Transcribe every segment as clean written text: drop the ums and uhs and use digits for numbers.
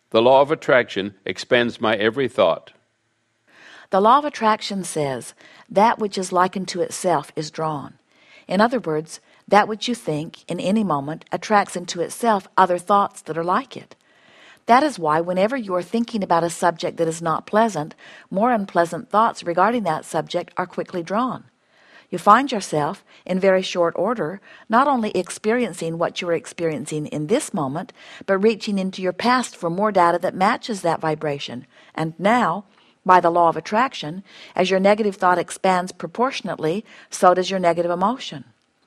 The law of attraction expands my every thought. The law of attraction says, that which is likened to itself is drawn. In other words, that which you think in any moment attracts into itself other thoughts that are like it. That is why whenever you are thinking about a subject that is not pleasant, more unpleasant thoughts regarding that subject are quickly drawn. You find yourself, in very short order, not only experiencing what you are experiencing in this moment, but reaching into your past for more data that matches that vibration. And now, by the law of attraction, as your negative thought expands proportionately, so does your negative emotion.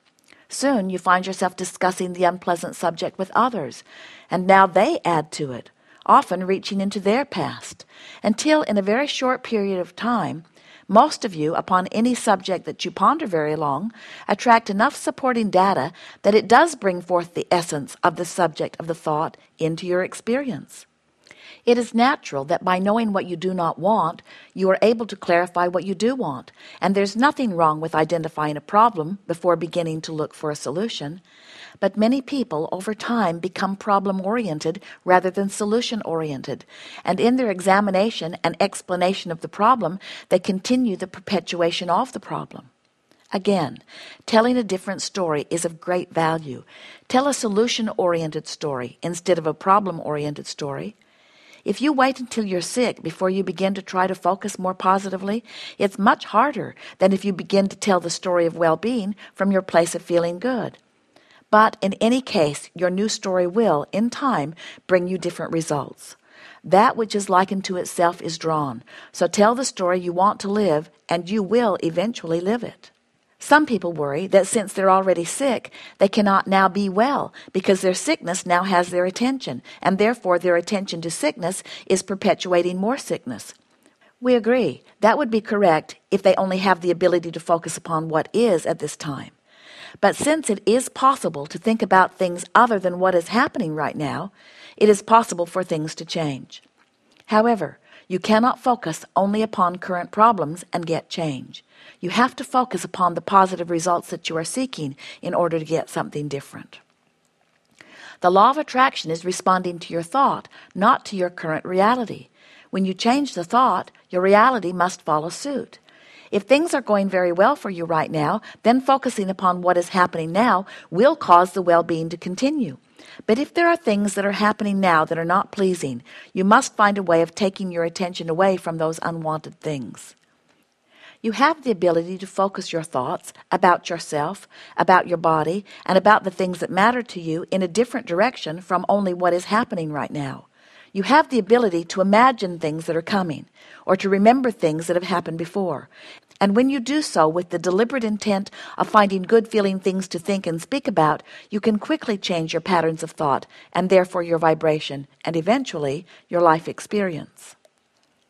Soon you find yourself discussing the unpleasant subject with others, and now they add to it, often reaching into their past, until in a very short period of time, most of you, upon any subject that you ponder very long, attract enough supporting data that it does bring forth the essence of the subject of the thought into your experience. It is natural that by knowing what you do not want, you are able to clarify what you do want, and there's nothing wrong with identifying a problem before beginning to look for a solution. But many people over time become problem-oriented rather than solution-oriented, and in their examination and explanation of the problem, they continue the perpetuation of the problem. Again, telling a different story is of great value. Tell a solution-oriented story instead of a problem-oriented story. If you wait until you're sick before you begin to try to focus more positively, it's much harder than if you begin to tell the story of well-being from your place of feeling good. But in any case, your new story will, in time, bring you different results. That which is likened to itself is drawn. So tell the story you want to live, and you will eventually live it. Some people worry that since they're already sick, they cannot now be well because their sickness now has their attention, and therefore their attention to sickness is perpetuating more sickness. We agree. That would be correct if they only have the ability to focus upon what is at this time. But since it is possible to think about things other than what is happening right now, it is possible for things to change. However, you cannot focus only upon current problems and get change. You have to focus upon the positive results that you are seeking in order to get something different. The law of attraction is responding to your thought, not to your current reality. When you change the thought, your reality must follow suit. If things are going very well for you right now, then focusing upon what is happening now will cause the well-being to continue. But if there are things that are happening now that are not pleasing, you must find a way of taking your attention away from those unwanted things. You have the ability to focus your thoughts about yourself, about your body, and about the things that matter to you in a different direction from only what is happening right now. You have the ability to imagine things that are coming, or to remember things that have happened before. And when you do so with the deliberate intent of finding good-feeling things to think and speak about, you can quickly change your patterns of thought, and therefore your vibration, and eventually your life experience.